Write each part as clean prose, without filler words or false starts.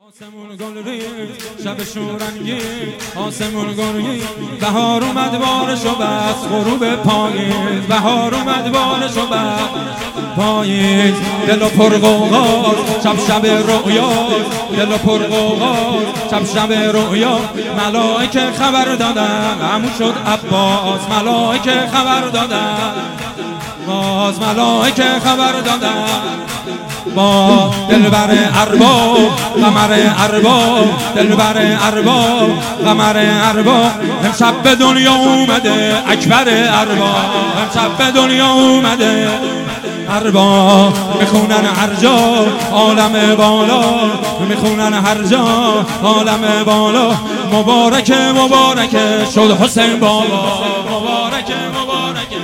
آسمون گل ریخت شب شورانگی آسمون گل ریخت بهار اومد بارش و بس غروب پاییز بهار اومد بارش و بس پاییز دل و پرغوغاز شب رؤیا دل و پرغوغاز شب رؤیا ملائکه خبر دادن عمو شد عباس ملائکه خبر دادن باز ملائکه خبر دادن با دلبر ارباب قمر ارباب دلبر ارباب قمر ارباب امشب به دنیا اومده اکبر ارباب امشب به دنیا اومده ارباب میخونن هر جا عالم بالا میخونن هر جا عالم بالا مبارکه مبارکه شد حسین بابا مبارکه مبارکه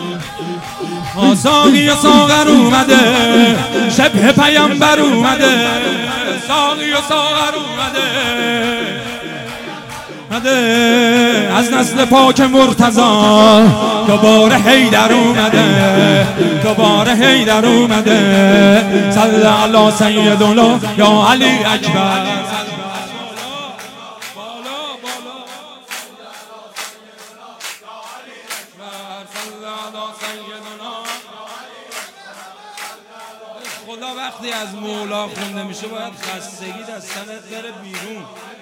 ساقی و ساغر اومده شبه پیامبر اومده ساقی و ساغر اومده از نسل پاک مرتضی دوباره حیدر اومده دوباره حیدر اومده صلی علی سیدنا یا علی اکبر خدا وقتی از مولا خونده میشه باید خستگی دستنت بره بیرون.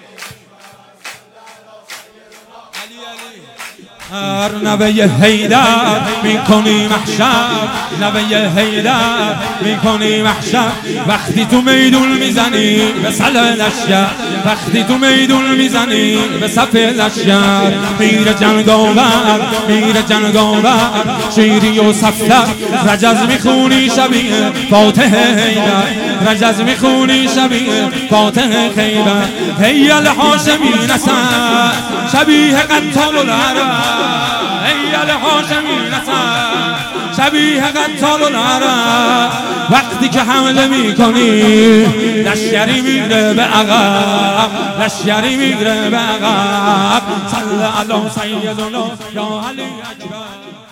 علی علی هر نوه حیدر میکنی محشر نوه حیدر میکنی محشر وقتی تو میدون میزنی به صف لشکر وقتی تو میدون میزنی به صف لشکر میره جنگاور میره جنگاور شیری و صفتر رجز میخونی شبیه فاتح حیدر رجز میخونی شبیه فاتح خیبر هیل هاشمی نسن شبیه قتال العرب هیل هاشمی نسن شبیه قتال العرب وقتی که حمله میکنی لشکری میره به عقب لشکری میره به عقب صلی علی سیدنا یا علی اکبر